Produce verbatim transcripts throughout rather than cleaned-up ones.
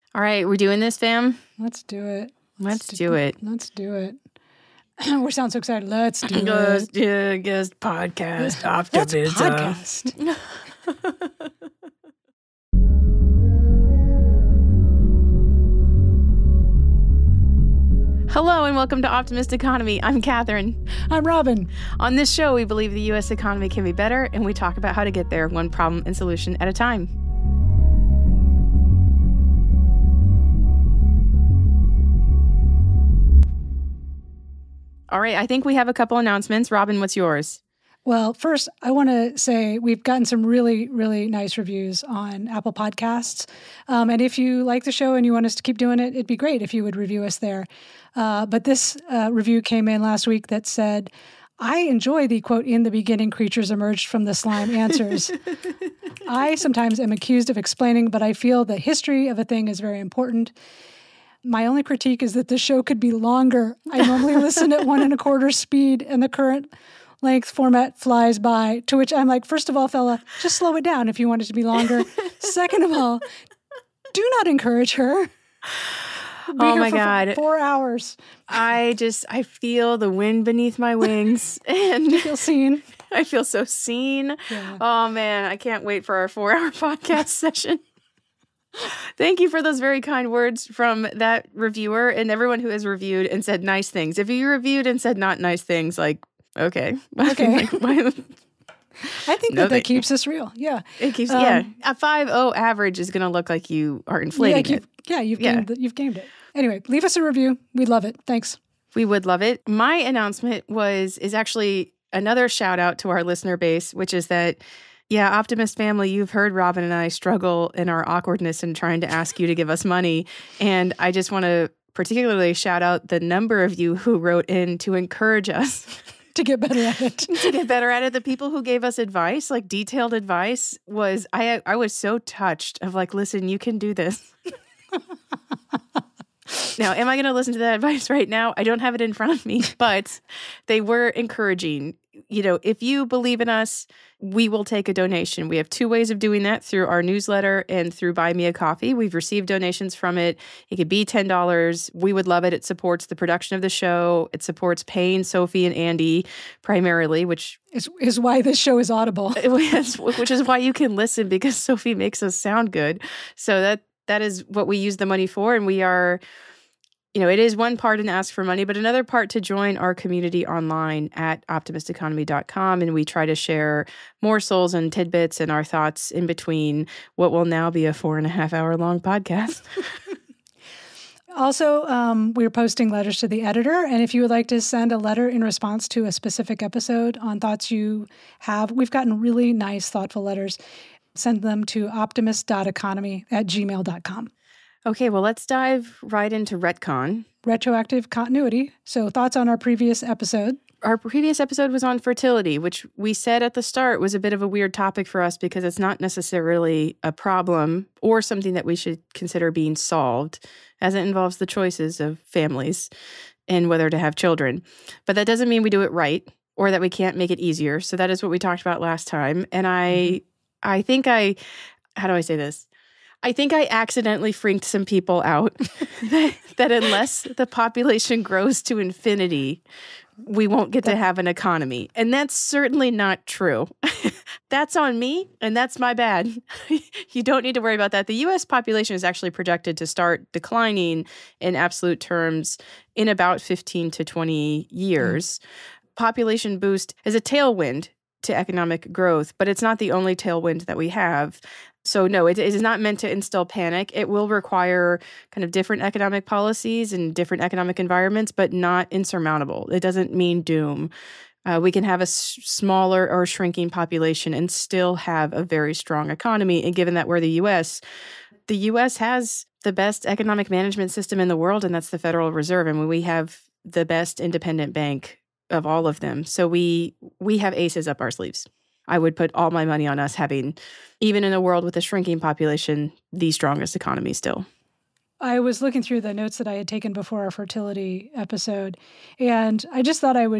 All right, we're doing this, fam? Let's do it. Let's, Let's do it. Let's do it. We sound so excited. Let's do Ghost, it. Yeah, guest podcast. Optimism. Let's podcast. Hello and welcome to Optimist Economy. I'm Catherine. I'm Robin. On this show, we believe the U S economy can be better, and we talk about how to get there one problem and solution at a time. All right, I think we have a couple announcements. Robin, what's yours? Well, first, I want to say we've gotten some really, really nice reviews on Apple Podcasts. Um, and if you like the show and you want us to keep doing it, it'd be great if you would review us there. Uh, but this uh, review came in last week that said, I enjoy the, quote, in the beginning creatures emerged from the slime answers. I sometimes am accused of explaining, but I feel the history of a thing is very important. My only critique is that the show could be longer. I normally listen at one and a quarter speed, and the current length format flies by, to which I'm like, first of all, fella, just slow it down if you want it to be longer. Second of all, do not encourage her. Be oh here my for God. Four hours. I just, I feel the wind beneath my wings. And you feel seen. I feel so seen. Yeah. Oh man, I can't wait for our four hour podcast session. Thank you for those very kind words from that reviewer and everyone who has reviewed and said nice things. If you reviewed and said not nice things, like, okay. Okay. like, why, I think no that that thank keeps us real. Yeah. It keeps, Um, yeah. A five oh average is going to look like you are inflating yeah, it. you've, yeah, you've, Yeah. Gamed, the- you've gamed it. Anyway, leave us a review. We'd love it. Thanks. We would love it. My announcement was, is actually another shout out to our listener base, which is that, yeah, Optimist family, you've heard Robin and I struggle in our awkwardness in trying to ask you to give us money. And I just want to particularly shout out the number of you who wrote in to encourage us To get better at it. to get better at it. The people who gave us advice, like detailed advice, was I I was so touched of like, listen, you can do this. Now, am I going to listen to that advice right now? I don't have it in front of me, but they were encouraging. You know, if you believe in us, we will take a donation. We have two ways of doing that, through our newsletter and through Buy Me a Coffee. We've received donations from it. It could be ten dollars. We would love it. It supports the production of the show. It supports paying Sophie and Andy primarily, which Is, is why this show is audible. which is why you can listen, because Sophie makes us sound good. So that that is what we use the money for. And we are, you know, it is one part to ask for money, but another part to join our community online at optimist economy dot com. And we try to share morsels and tidbits and our thoughts in between what will now be a four and a half hour long podcast. Also, um, we're posting letters to the editor. And if you would like to send a letter in response to a specific episode on thoughts you have, we've gotten really nice, thoughtful letters. Send them to optimist dot economy at gmail dot com. Okay, well, let's dive right into retcon. Retroactive continuity. So thoughts on our previous episode. Our previous episode was on fertility, which we said at the start was a bit of a weird topic for us because it's not necessarily a problem or something that we should consider being solved, as it involves the choices of families and whether to have children. But that doesn't mean we do it right or that we can't make it easier. So that is what we talked about last time. And I, mm-hmm. I think I, how do I say this? I think I accidentally freaked some people out that, that unless the population grows to infinity, we won't get to have an economy. And that's certainly not true. That's on me, and that's my bad. You don't need to worry about that. The U S population is actually projected to start declining in absolute terms in about fifteen to twenty years. Mm. Population boost is a tailwind to economic growth, but it's not the only tailwind that we have. So no, it, it is not meant to instill panic. It will require kind of different economic policies and different economic environments, but not insurmountable. It doesn't mean doom. Uh, we can have a s- smaller or shrinking population and still have a very strong economy. And given that we're the U S, the U S has the best economic management system in the world, and that's the Federal Reserve. And we have the best independent bank of all of them. So we we have aces up our sleeves. I would put all my money on us having, even in a world with a shrinking population, the strongest economy still. I was looking through the notes that I had taken before our fertility episode, and I just thought I would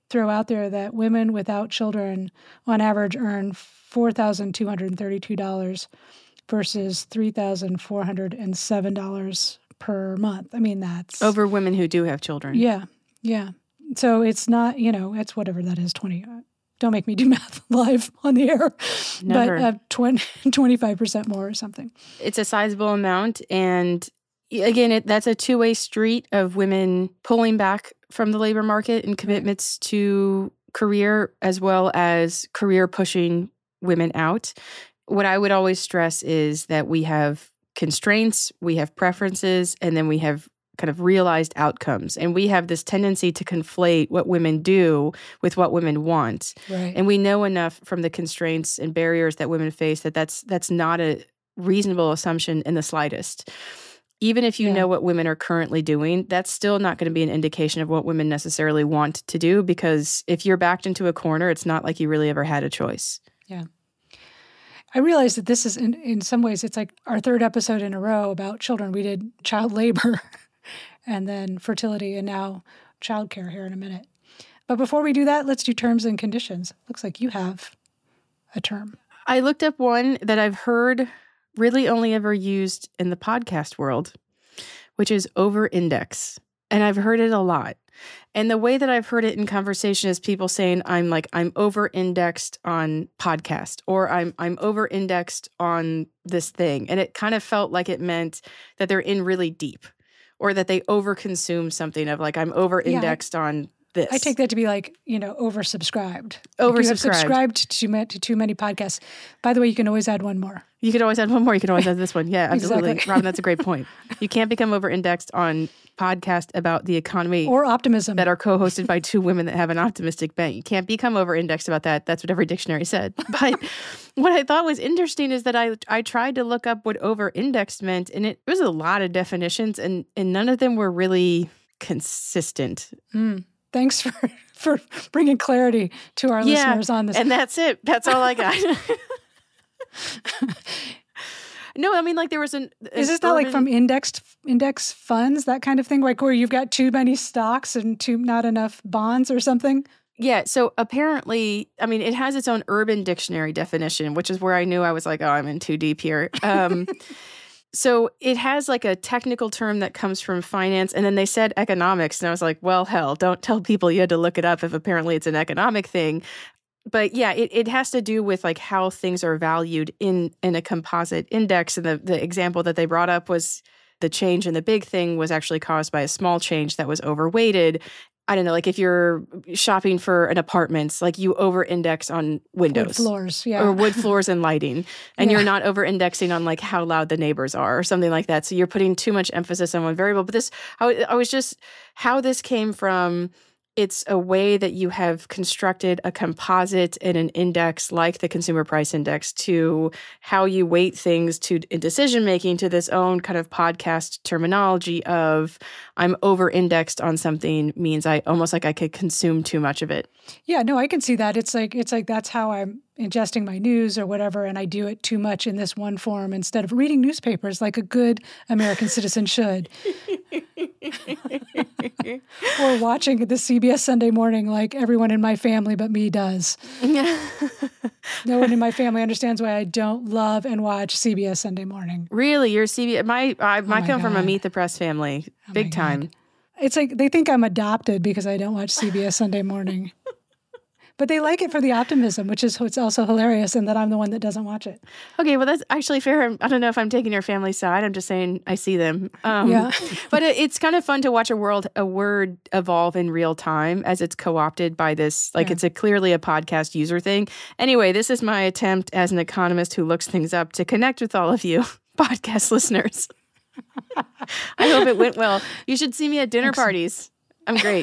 throw out there that women without children on average earn four thousand two hundred thirty-two dollars versus three thousand four hundred seven dollars per month. I mean, that's... Over women who do have children. Yeah, yeah. So it's not, you know, it's whatever that is, twenty. Don't make me do math live on the air. Never. But uh, twenty, twenty-five percent more or something. It's a sizable amount. And again, it, that's a two-way street of women pulling back from the labor market and commitments to career, as well as career pushing women out. What I would always stress is that we have constraints, we have preferences, and then we have kind of realized outcomes. And we have this tendency to conflate what women do with what women want. Right. And we know enough from the constraints and barriers that women face that that's, that's not a reasonable assumption in the slightest. Even if you Yeah. know what women are currently doing, that's still not going to be an indication of what women necessarily want to do, because if you're backed into a corner, it's not like you really ever had a choice. Yeah. I realize that this is, in, in some ways, it's like our third episode in a row about children. We did child labor and then fertility, and now childcare here in a minute. But before we do that, let's do terms and conditions. Looks like you have a term. I looked up one that I've heard really only ever used in the podcast world, which is over-index. And I've heard it a lot. And the way that I've heard it in conversation is people saying, I'm like, I'm over-indexed on podcast, or I'm I'm over-indexed on this thing. And it kind of felt like it meant that they're in really deep, or that they over-consume something of like, I'm over-indexed yeah, I, on this. I take that to be like, you know, oversubscribed. Oversubscribed. Like you have subscribed to, ma- to too many podcasts. By the way, you can always add one more. You could always add one more. You can always add this one. Yeah, absolutely. Exactly. Robin, that's a great point. You can't become over-indexed on podcasts about the economy or optimism that are co-hosted by two women that have an optimistic bent. You can't become over-indexed about that. That's what every dictionary said. But what I thought was interesting is that I I tried to look up what over-indexed meant, and it, it was a lot of definitions, and, and none of them were really consistent. Mm. Thanks for, for bringing clarity to our yeah, listeners on this. And that's it. That's all I got. No, I mean, like there was an... an Is this not urban... like from indexed index funds, that kind of thing, like where you've got too many stocks and too not enough bonds or something? Yeah, so apparently, I mean, it has its own Urban Dictionary definition, which is where I knew I was like, oh, I'm in too deep here. Um, so it has like a technical term that comes from finance, and then they said economics, and I was like, well, hell, don't tell people you had to look it up if apparently it's an economic thing. But yeah, it, it has to do with like how things are valued in, in a composite index. And the, the example that they brought up was the change in the big thing was actually caused by a small change that was overweighted. I don't know, like if you're shopping for an apartment, like you over-index on windows. Wood floors, yeah. Or wood floors and lighting. And yeah. you're not over-indexing on like how loud the neighbors are or something like that. So you're putting too much emphasis on one variable. But this, I, I was just, how this came from... It's a way that you have constructed a composite and an index like the consumer price index to how you weight things to in decision making, to this own kind of podcast terminology of I'm over-indexed on something means I almost like I could consume too much of it. Yeah, no, I can see that. It's like it's like that's how I'm ingesting my news or whatever, and I do it too much in this one form instead of reading newspapers like a good American citizen should. Or watching the C B S Sunday Morning like everyone in my family but me does. No one in my family understands why I don't love and watch C B S Sunday Morning. Really? You're C B S? My, I, oh I my come God. from a Meet the Press family. Oh Big time. God. It's like they think I'm adopted because I don't watch C B S Sunday Morning. But they like it for the optimism, which is what's also hilarious, and that I'm the one that doesn't watch it. Okay, well, that's actually fair. I don't know if I'm taking your family side. I'm just saying I see them. Um, yeah. But it, it's kind of fun to watch a world, a word evolve in real time as it's co-opted by this. Like yeah. It's a clearly a podcast user thing. Anyway, this is my attempt as an economist who looks things up to connect with all of you podcast listeners. I hope it went well. You should see me at dinner Excellent. Parties. I'm great.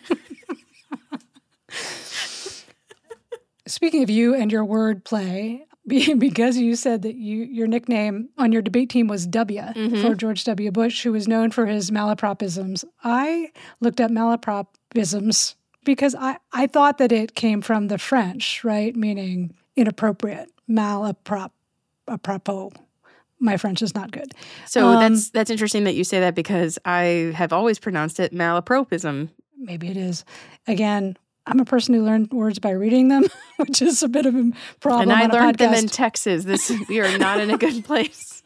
Speaking of you and your wordplay, because you said that you your nickname on your debate team was W mm-hmm. for George W. Bush, who was known for his malapropisms, I looked up malapropisms because I, I thought that it came from the French, right? Meaning inappropriate, malaprop, apropos. My French is not good. So um, that's that's interesting that you say that because I have always pronounced it malapropism. Maybe it is. Again, I'm a person who learned words by reading them, which is a bit of a problem. And I on a learned them podcast. in Texas. This we are not in a good place.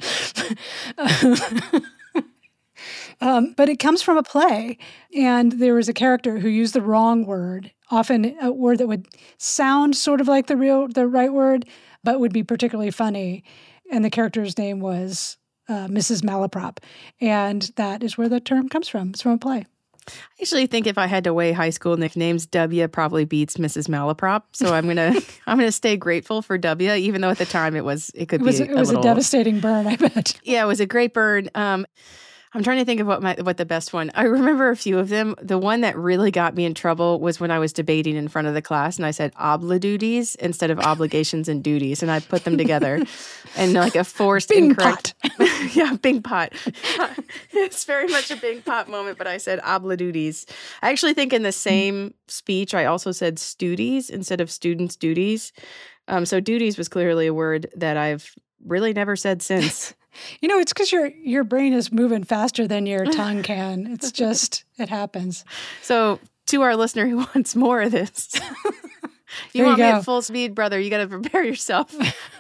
um, but it comes from a play, and there was a character who used the wrong word, often a word that would sound sort of like the real, the right word, but would be particularly funny. And the character's name was uh, Missus Malaprop, and that is where the term comes from. It's from a play. I actually think if I had to weigh high school nicknames, W probably beats Missus Malaprop. So I'm gonna I'm gonna stay grateful for W, even though at the time it was it could It was, be it was a, little, a devastating burn, I bet. Yeah, it was a great burn. Um, I'm trying to think of what my what the best one. I remember a few of them. The one that really got me in trouble was when I was debating in front of the class, and I said obli-duties instead of obligations and duties, and I put them together, and like a forced Bing incorrect. pot. Yeah, Bing pot. It's very much a Bing pot moment, but I said obli-duties. I actually think in the same speech I also said studies instead of students' duties. Um, so duties was clearly a word that I've really never said since. You know, it's because your your brain is moving faster than your tongue can. It's just, it happens. So to our listener who wants more of this, you you want me go. at full speed, brother, you got to prepare yourself.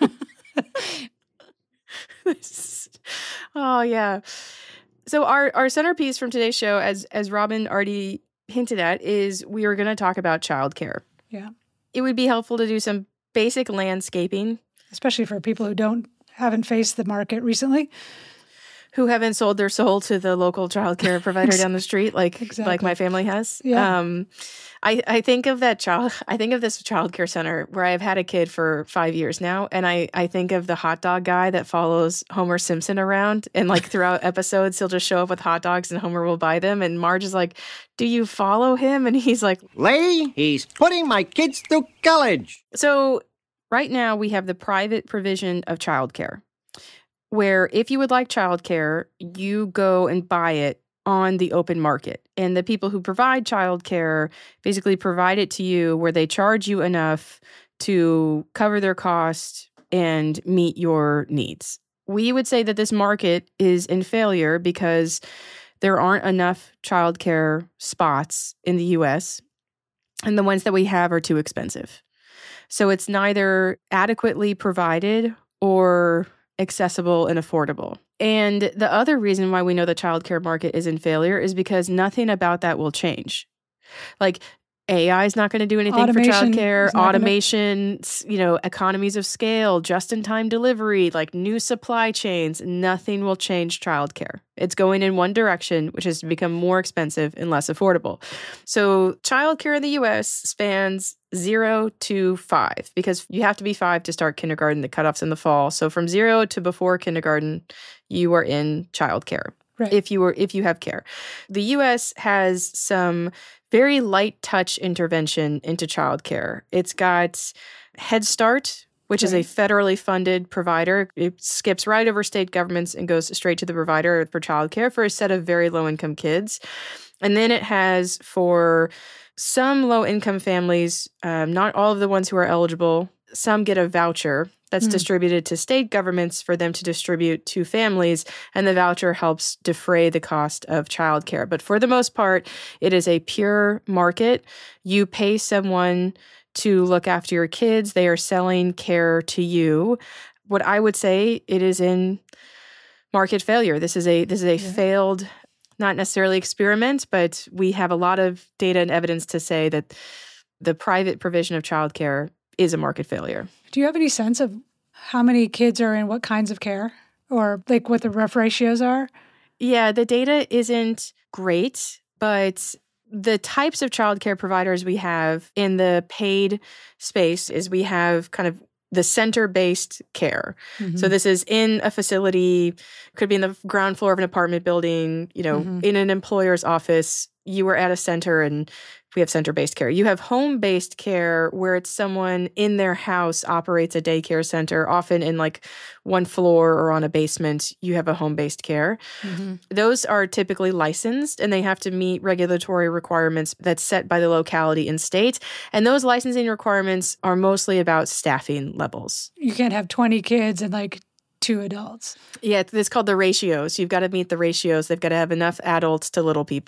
Oh, yeah. So our, our centerpiece from today's show, as as Robin already hinted at, is we are going to talk about childcare. Yeah. It would be helpful to do some basic landscaping. Especially for people who don't haven't faced the market recently. Who haven't sold their soul to the local childcare provider down the street, like Exactly. like my family has. Yeah. Um, I I think of that child. I think of this childcare center where I've had a kid for five years now, and I I think of the hot dog guy that follows Homer Simpson around, and like throughout episodes, he'll just show up with hot dogs, and Homer will buy them, and Marge is like, "Do you follow him?" And he's like, Lady, he's putting my kids through college. So right now we have the private provision of childcare, where if you would like childcare, you go and buy it on the open market. And the people who provide childcare basically provide it to you where they charge you enough to cover their cost and meet your needs. We would say that this market is in failure because there aren't enough childcare spots in the U S, and the ones that we have are too expensive. So it's neither adequately provided or accessible and affordable. And the other reason why we know the childcare market is in failure is because nothing about that will change. Like A I is not going to do anything Automation for childcare, is not gonna- automation, s- you know, economies of scale, just-in-time delivery, like new supply chains, nothing will change childcare. It's going in one direction, which is to become more expensive and less affordable. So childcare in the U S spans zero to five because you have to be five to start kindergarten. The cutoff's in the fall. So from zero to before kindergarten, you are in childcare. Right. If you were, if you have care. The U S has some very light touch intervention into childcare. It's got Head Start, which is a Right. federally funded provider. It skips right over state governments and goes straight to the provider for childcare for a set of very low income kids. And then it has for some low income families, um, not all of the ones who are eligible, some get a voucher that's Mm. distributed to state governments for them to distribute to families, and the voucher helps defray the cost of childcare. But for the most part, it is a pure market. You pay someone to look after your kids. They are selling care to you. What I would say, it is in market failure. This is a this is a Yeah. failed, not necessarily experiment, but we have a lot of data and evidence to say that the private provision of childcare is a market failure. Do you have any sense of how many kids are in what kinds of care, or like what the rough ratios are? Yeah, the data isn't great, but the types of childcare providers we have in the paid space is we have kind of the center-based care. Mm-hmm. So this is in a facility, could be in the ground floor of an apartment building, you know, Mhm. in an employer's office. You are at a center and we have center-based care. You have home-based care where it's someone in their house operates a daycare center, often in like one floor or on a basement. You have a home-based care. Mm-hmm. Those are typically licensed and they have to meet regulatory requirements that's set by the locality and state. And those licensing requirements are mostly about staffing levels. You can't have twenty kids and like two adults. Yeah, it's called the ratios. You've got to meet the ratios. They've got to have enough adults to little people.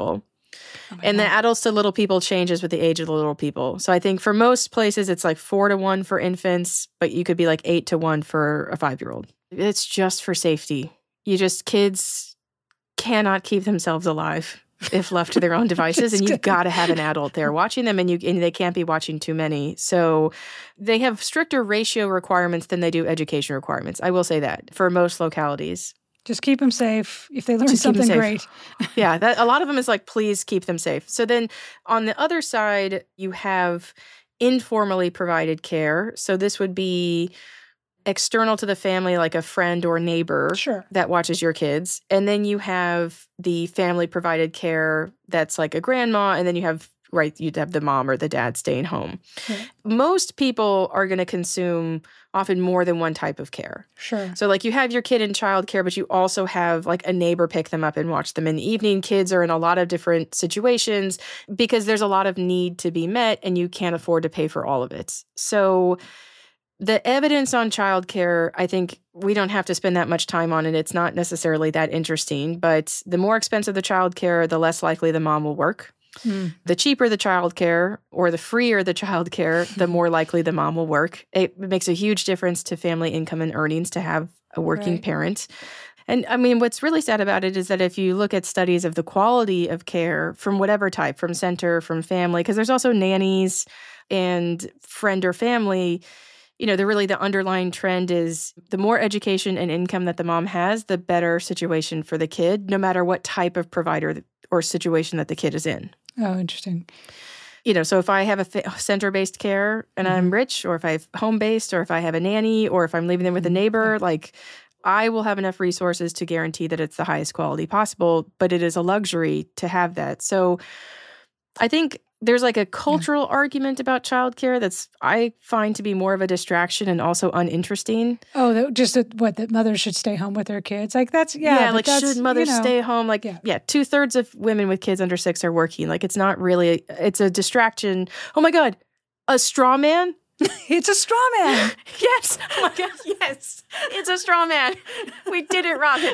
Oh my And the God. adults to little people changes with the age of the little people. So I think for most places, it's like four to one for infants, but you could be like eight to one for a five-year-old. It's just for safety. You just, kids cannot keep themselves alive if left to their own devices, and you've got to have an adult there watching them, and you and they can't be watching too many. So they have stricter ratio requirements than they do education requirements. I will say that for most localities. Just keep them safe. If they learn Just keep 'em something safe. great. Yeah, that, a lot of them is like, please keep them safe. So then on the other side, you have informally provided care. So this would be external to the family, like a friend or neighbor Sure. that watches your kids. And then you have the family provided care that's like a grandma. And then you have, right, you'd have the mom or the dad staying home. Right. Most people are going to consume often more than one type of care. Sure. So like you have your kid in childcare, but you also have like a neighbor pick them up and watch them in the evening. Kids are in a lot of different situations because there's a lot of need to be met and you can't afford to pay for all of it. So the evidence on childcare, I think we don't have to spend that much time on it. It's not necessarily that interesting, but the more expensive the childcare, the less likely the mom will work. Mm. The cheaper the childcare or the freer the childcare, the more likely the mom will work. It makes a huge difference to family income and earnings to have a working Right. parent. And I mean, what's really sad about it is that if you look at studies of the quality of care from whatever type, from center, from family, because there's also nannies and friend or family, you know, the really the underlying trend is the more education and income that the mom has, the better situation for the kid, no matter what type of provider or situation that the kid is in. Oh, interesting. You know, so if I have a fa- center-based care and Mm-hmm. I'm rich, or if I have home-based, or if I have a nanny, or if I'm leaving them with a neighbor, like I will have enough resources to guarantee that it's the highest quality possible, but it is a luxury to have that. So I think there's like a cultural argument about childcare that's I find to be more of a distraction and also uninteresting. Oh, that, just that, what, that mothers should stay home with their kids? Like that's, yeah. but like that's, should mothers you know, stay home? Like, yeah. yeah, two thirds of women with kids under six are working. Like, it's not really, it's a distraction. Oh my God, a straw man? It's a straw man. Yes. Oh my God, yes. It's a straw man. We did it, Robin.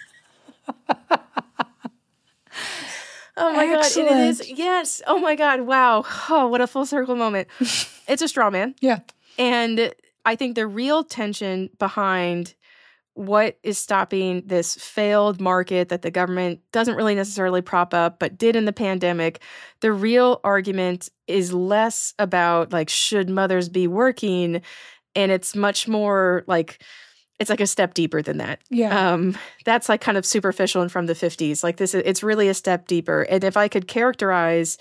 Oh my Excellent. God, and it is, yes. Oh my God, wow. Oh, what a full circle moment. It's a straw man. Yeah. And I think the real tension behind what is stopping this failed market that the government doesn't really necessarily prop up, but did in the pandemic, the real argument is less about like, should mothers be working? And it's much more like, it's like a step deeper than that. Yeah. Um, that's like kind of superficial and from the fifties. Like this, it's really a step deeper. And if I could characterize,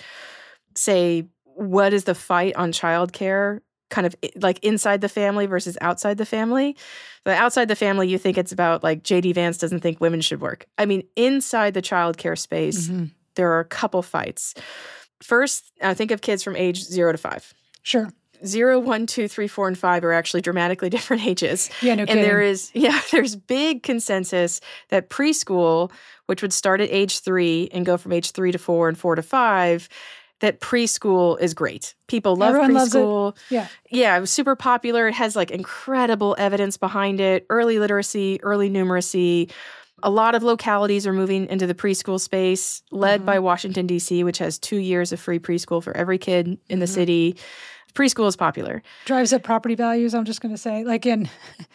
say, what is the fight on childcare, kind of like inside the family versus outside the family. The outside the family, you think it's about like J D Vance doesn't think women should work. I mean, inside the childcare space, Mm-hmm. there are a couple fights. First, I think of kids from age zero to five. Sure. Zero, one, two, three, four, and five are actually dramatically different ages. Yeah, no And kidding. there is, yeah, there's big consensus that preschool, which would start at age three and go from age three to four and four to five, that preschool is great. People love Everyone loves it. preschool. Yeah. Yeah, it was super popular. It has like incredible evidence behind it. Early literacy, early numeracy. A lot of localities are moving into the preschool space, led Mhm. by Washington, D C, which has two years of free preschool for every kid in the Mhm. city. Preschool is popular. Drives up property values, I'm just going to say. Like in,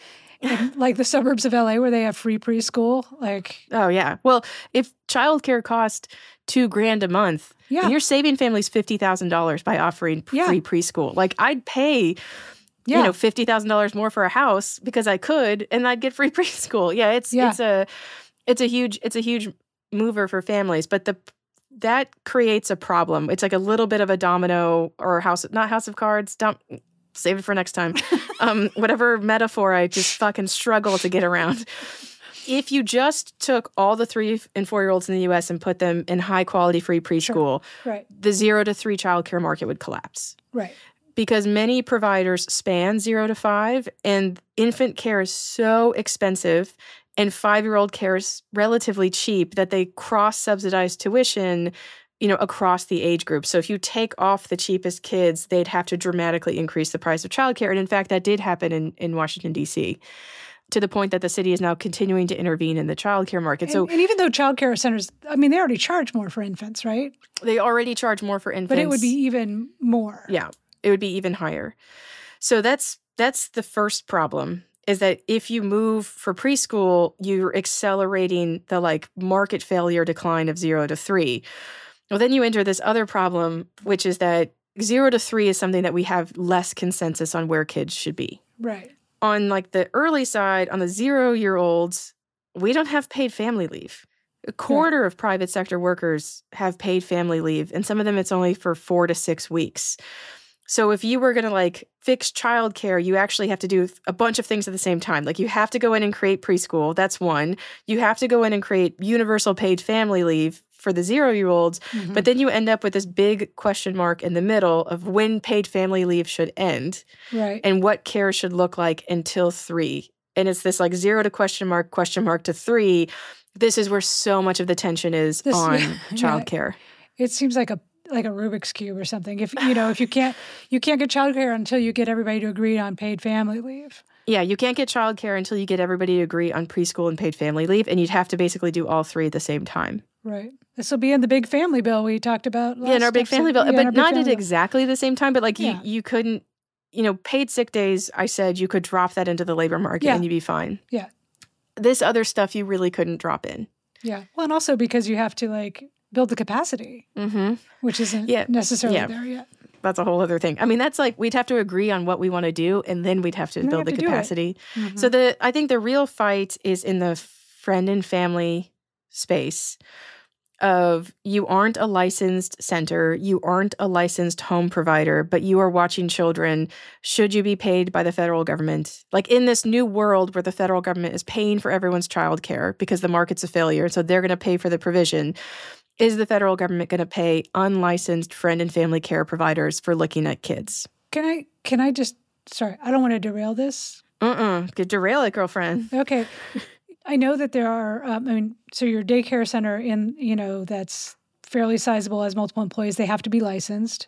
in like the suburbs of L A where they have free preschool. Like, Oh, yeah. Well, if childcare cost two grand a month, yeah. and you're saving families fifty thousand dollars by offering p- Yeah. free preschool. Like, I'd pay, yeah. you know, fifty thousand dollars more for a house because I could, and I'd get free preschool. Yeah, it's Yeah. it's a it's a huge it's a huge mover for families, but the that creates a problem. It's like a little bit of a domino or house, not house of cards. Don't save it for next time. um, whatever metaphor I just fucking struggle to get around. If you just took all the three and four year olds in the U S and put them in high quality free preschool, Right. the zero to three childcare market would collapse. Right. Because many providers span zero to five, and infant care is so expensive, and five-year-old care is relatively cheap that they cross-subsidize tuition, you know, across the age group. So if you take off the cheapest kids, they'd have to dramatically increase the price of childcare. And in fact, that did happen in, in Washington, D C. to the point that the city is now continuing to intervene in the childcare market. And, so, and even though childcare centers, I mean, they already charge more for infants, right? They already charge more for infants. But it would be even more. Yeah, it would be even higher. So that's that's the first problem, is that if you move for preschool, you're accelerating the like market failure decline of zero to three. Well, then you enter this other problem, which is that zero to three is something that we have less consensus on where kids should be. Right. On like the early side, on the zero-year-olds, we don't have paid family leave. A quarter right. of private sector workers have paid family leave, and some of them it's only for four to six weeks. So if you were going to like fix childcare, you actually have to do a bunch of things at the same time. Like you have to go in and create preschool. That's one. You have to go in and create universal paid family leave for the zero-year-olds. Mm-hmm. But then you end up with this big question mark in the middle of when paid family leave should end, right, and what care should look like until three. And it's this like zero to question mark, question mark to three. This is where so much of the tension is this, on yeah, childcare. It seems like a like a Rubik's Cube or something. If you know, if you can't you can't get childcare until you get everybody to agree on paid family leave. Yeah, you can't get childcare until you get everybody to agree on preschool and paid family leave, and you'd have to basically do all three at the same time. Right. This will be in the big family bill we talked about last Yeah, in our big episode. family bill, yeah, but not at exactly the same time. But like yeah. you, you couldn't, you know, paid sick days. I said you could drop that into the labor market yeah. and you'd be fine. Yeah. This other stuff you really couldn't drop in. Yeah. Well, and also because you have to like build the capacity, mm-hmm. which isn't yeah. necessarily yeah. there yet. That's a whole other thing. I mean, that's like we'd have to agree on what we want to do, and then we'd have to and build have the to capacity. Mm-hmm. So the I think the real fight is in the friend and family space of you aren't a licensed center, you aren't a licensed home provider, but you are watching children. Should you be paid by the federal government? Like in this new world where the federal government is paying for everyone's childcare because the market's a failure, so they're going to pay for the provision. Is the federal government going to pay unlicensed friend and family care providers for looking at kids? Can I, can I just, sorry, I don't want to derail this. Uh-uh. Get derail it, girlfriend. Okay. I know that there are, um, I mean, so your daycare center in, you know, that's fairly sizable, has multiple employees, they have to be licensed.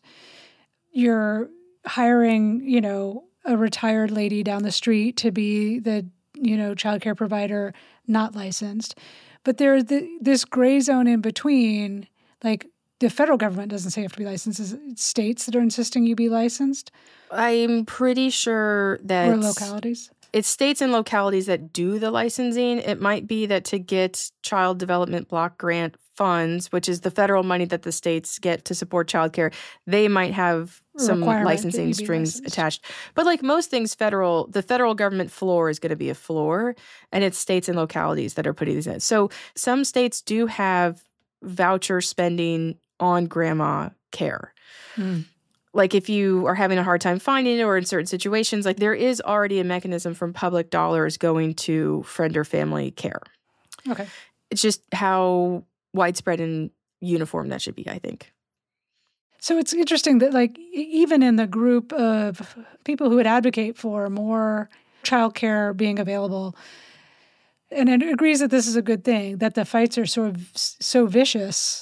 You're hiring, you know, a retired lady down the street to be the, you know, childcare provider, not licensed. But there's the, this gray zone in between, like the federal government doesn't say you have to be licensed. It's states that are insisting you be licensed. I'm pretty sure that... Or localities. It's states and localities that do the licensing. It might be that to get Child Development Block Grant funds, which is the federal money that the states get to support childcare, they might have some licensing strings licensed. attached. But like most things federal, the federal government floor is going to be a floor, and it's states and localities that are putting these in. So some states do have voucher spending on grandma care. Mm. Like if you are having a hard time finding it or in certain situations, like there is already a mechanism from public dollars going to friend or family care. Okay. It's just how widespread and uniform that should be, I think. So it's interesting that like even in the group of people who would advocate for more childcare being available, and it agrees that this is a good thing, that the fights are sort of so vicious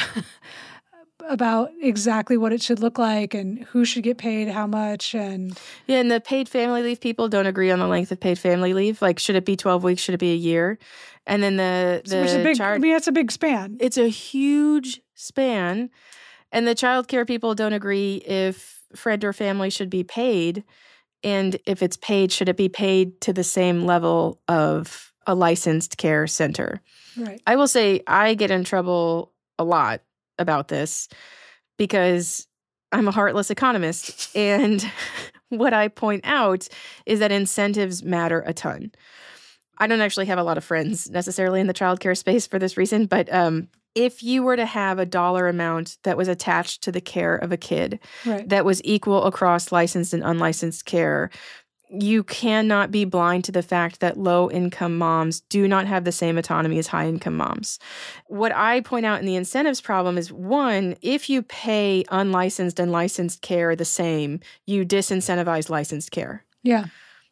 about exactly what it should look like and who should get paid how much. And yeah, and the paid family leave people don't agree on the length of paid family leave. Like, should it be twelve weeks? Should it be a year? And then the, the so it's a big, child, I mean, that's a big span. It's a huge span. And the child care people don't agree if friend or family should be paid. And if it's paid, should it be paid to the same level of a licensed care center? Right. I will say I get in trouble a lot about this because I'm a heartless economist. And what I point out is that incentives matter a ton. I don't actually have a lot of friends necessarily in the childcare space for this reason, but um, if you were to have a dollar amount that was attached to the care of a kid right. that was equal across licensed and unlicensed care, you cannot be blind to the fact that low-income moms do not have the same autonomy as high-income moms. What I point out in the incentives problem is, one, if you pay unlicensed and licensed care the same, you disincentivize licensed care. Yeah.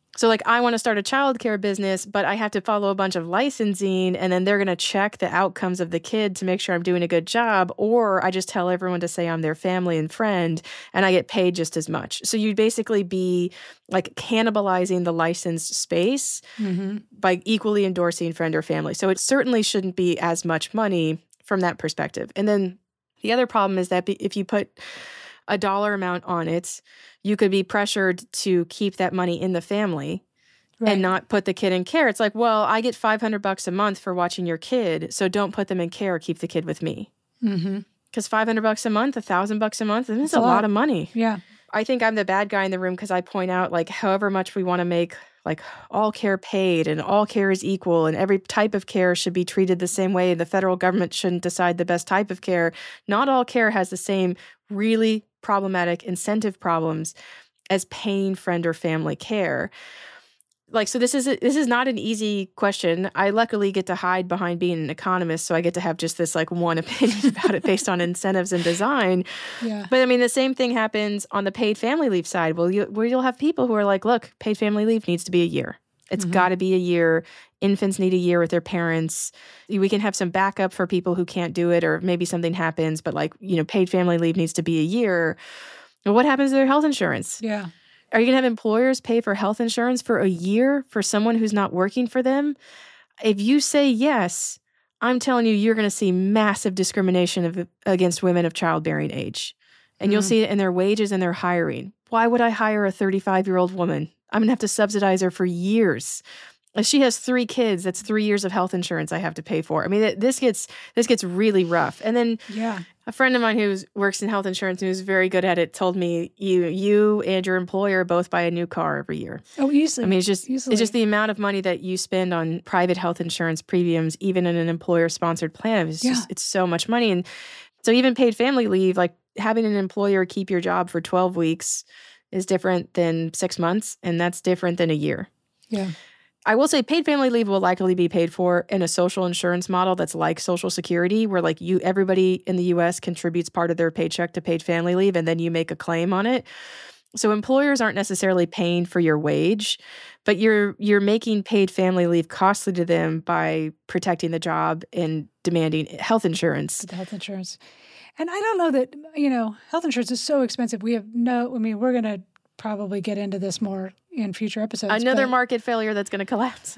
So like I want to start a childcare business, but I have to follow a bunch of licensing and then they're going to check the outcomes of the kid to make sure I'm doing a good job. Or I just tell everyone to say I'm their family and friend and I get paid just as much. So you'd basically be like cannibalizing the licensed space mm-hmm. by equally endorsing friend or family. So it certainly shouldn't be as much money from that perspective. And then the other problem is that if you put a dollar amount on it, you could be pressured to keep that money in the family right. and not put the kid in care. It's like, well, I get five hundred bucks a month for watching your kid, so don't put them in care. Keep the kid with me. Because mm-hmm. five hundred bucks a month, one thousand bucks a month, that's a, a lot. lot of money. Yeah. I think I'm the bad guy in the room because I point out, like, however much we want to make, like, all care paid and all care is equal and every type of care should be treated the same way and the federal government shouldn't decide the best type of care. Not all care has the same really problematic incentive problems as paying friend or family care. Like, so this is a, this is not an easy question. I luckily get to hide behind being an economist, so I get to have just this like one opinion about it based on incentives and design. Yeah. But I mean, the same thing happens on the paid family leave side. Well, you, where you'll have people who are like, look, paid family leave needs to be a year. It's mm-hmm. got to be a year. Infants need a year with their parents. We can have some backup for people who can't do it, or maybe something happens, but like, you know, paid family leave needs to be a year. And what happens to their health insurance? Yeah. Are you going to have employers pay for health insurance for a year for someone who's not working for them? If you say yes, I'm telling you, you're going to see massive discrimination of, against women of childbearing age. And mm-hmm. you'll see it in their wages and their hiring. Why would I hire a thirty-five-year-old woman? I'm going to have to subsidize her for years. If she has three kids, that's three years of health insurance I have to pay for. I mean, this gets this gets really rough. And then yeah. a friend of mine who works in health insurance and who's very good at it told me, you you and your employer both buy a new car every year. Oh, easily. I mean, it's just easily. It's just the amount of money that you spend on private health insurance premiums, even in an employer-sponsored plan. It's yeah. just it's so much money. And so even paid family leave, like having an employer keep your job for twelve weeks is different than six months, and that's different than a year. Yeah. I will say paid family leave will likely be paid for in a social insurance model that's like Social Security, where like you, everybody in the U S contributes part of their paycheck to paid family leave, and then you make a claim on it. So employers aren't necessarily paying for your wage, but you're you're making paid family leave costly to them by protecting the job and demanding health insurance. The health insurance. And I don't know that, you know, health insurance is so expensive. We have no, I mean, we're going to probably get into this more in future episodes. Another market failure that's going to collapse.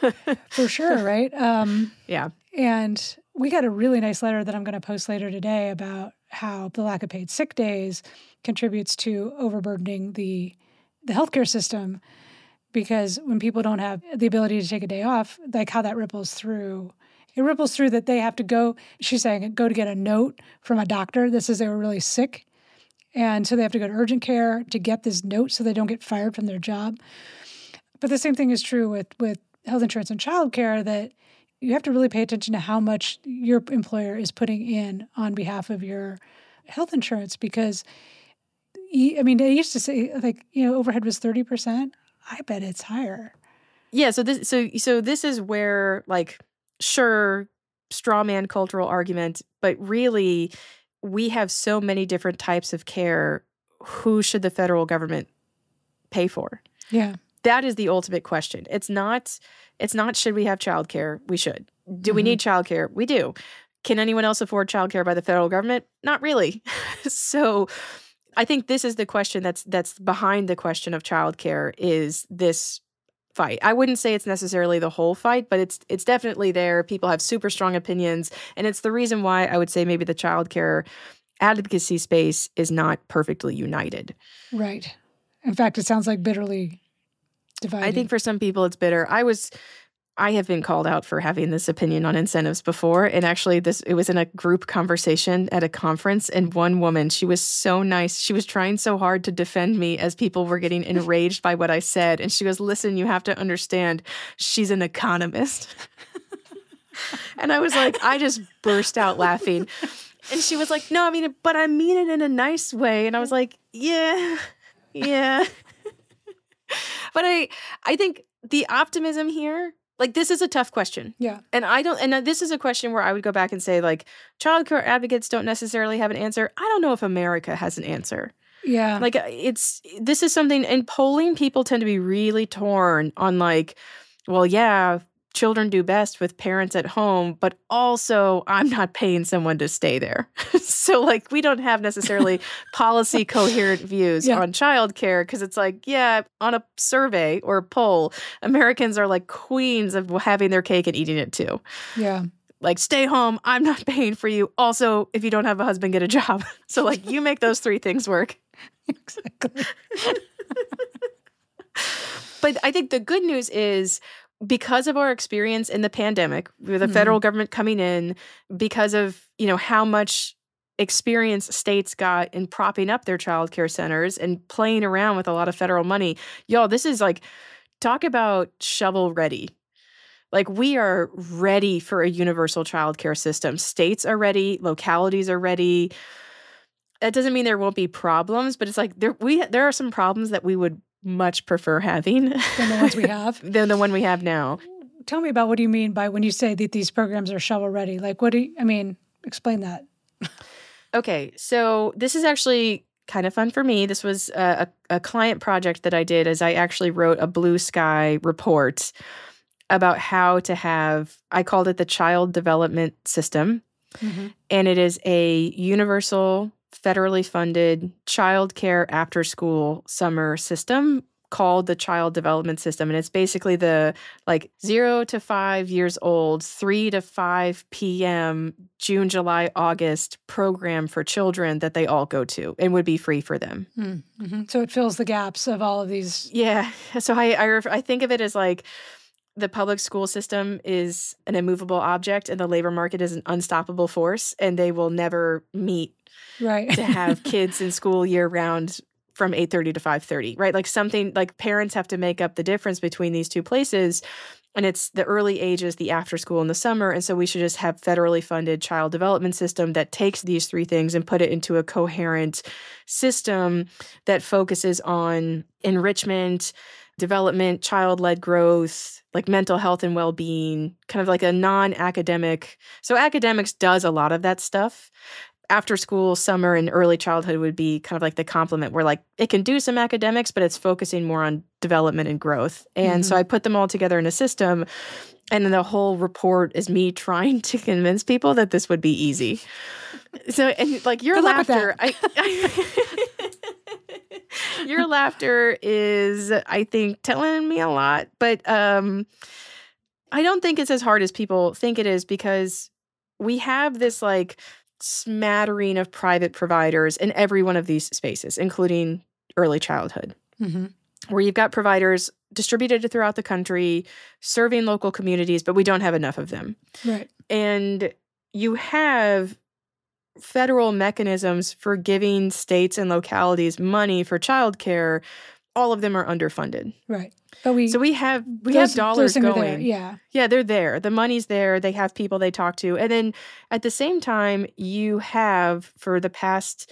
For sure, right? Um, yeah. And we got a really nice letter that I'm going to post later today about how the lack of paid sick days contributes to overburdening the the healthcare system, because when people don't have the ability to take a day off, like how that ripples through. It ripples through that they have to go, she's saying, go to get a note from a doctor that says they were really sick. And so they have to go to urgent care to get this note so they don't get fired from their job. But the same thing is true with, with health insurance and childcare, that you have to really pay attention to how much your employer is putting in on behalf of your health insurance. Because, I mean, they used to say, like, you know, overhead was thirty percent. I bet it's higher. Yeah, so this so so this is where, like, sure, straw man cultural argument, but really we have so many different types of care. Who should the federal government pay for? Yeah. That is the ultimate question. It's not, it's not should we have childcare? We should. Do mm-hmm. we need childcare? We do. Can anyone else afford childcare by the federal government? Not really. So I think this is the question that's that's behind the question of childcare, is this fight. I wouldn't say it's necessarily the whole fight, but it's it's definitely there. People have super strong opinions, and it's the reason why I would say maybe the childcare advocacy space is not perfectly united. Right. In fact, it sounds like bitterly divided. I think for some people it's bitter. I was I have been called out for having this opinion on incentives before, and actually this it was in a group conversation at a conference, and one woman, she was so nice. She was trying so hard to defend me as people were getting enraged by what I said, and she goes, "Listen, you have to understand, she's an economist." And I was like, I just burst out laughing. And she was like, "No, I mean, but I mean it in a nice way." And I was like, "Yeah, yeah." But I I think the optimism here, like, this is a tough question. Yeah. And I don't, and this is a question where I would go back and say, like, childcare advocates don't necessarily have an answer. I don't know if America has an answer. Yeah. Like it's, this is something, in polling, people tend to be really torn on like, well, yeah, children do best with parents at home, but also I'm not paying someone to stay there. So like we don't have necessarily policy coherent views Yeah. on childcare because it's like, yeah, on a survey or a poll, Americans are like queens of having their cake and eating it too. Yeah. Like, stay home. I'm not paying for you. Also, if you don't have a husband, get a job. So like you make those three things work. Exactly. But I think the good news is because of our experience in the pandemic, with the mm-hmm. federal government coming in, because of, you know, how much experience states got in propping up their child care centers and playing around with a lot of federal money. Y'all, this is like, talk about shovel ready. Like, we are ready for a universal child care system. States are ready. Localities are ready. That doesn't mean there won't be problems, but it's like there we there are some problems that we would much prefer having than the ones we have. than the one we have now. Tell me about what do you mean by when you say that these programs are shovel ready? Like, what do you, I mean, explain that. Okay, so this is actually kind of fun for me. This was a, a, a client project that I did as I actually wrote a Blue Sky report about how to have, I called it the Child Development System. Mm-hmm. And it is a universal, federally funded child care after school summer system called the Child Development System. And it's basically the like zero to five years old, three to five p.m., June, July, August program for children that they all go to and would be free for them. Mm-hmm. So it fills the gaps of all of these. Yeah. So I, I, ref- I think of it as like, the public school system is an immovable object and the labor market is an unstoppable force, and they will never meet right. to have kids in school year round from eight thirty to five thirty, right? Like something like parents have to make up the difference between these two places. And it's the early ages, the after school and the summer. And so we should just have federally funded child development system that takes these three things and put it into a coherent system that focuses on enrichment, development, child-led growth, like mental health and well-being, kind of like a non-academic. So academics does a lot of that stuff. After school, summer, and early childhood would be kind of like the complement where like it can do some academics, but it's focusing more on development and growth. And mm-hmm. so I put them all together in a system. And then the whole report is me trying to convince people that this would be easy. So, and like your Good laughter, I, I your laughter is, I think, telling me a lot. But um, I don't think it's as hard as people think it is, because we have this like smattering of private providers in every one of these spaces, including early childhood, mm-hmm. where you've got providers distributed throughout the country, serving local communities, but we don't have enough of them. Right. And you have federal mechanisms for giving states and localities money for childcare. All of them are underfunded. Right. But we So we have we those, have dollars going. Yeah. Yeah, they're there. The money's there. They have people they talk to. And then at the same time, you have for the past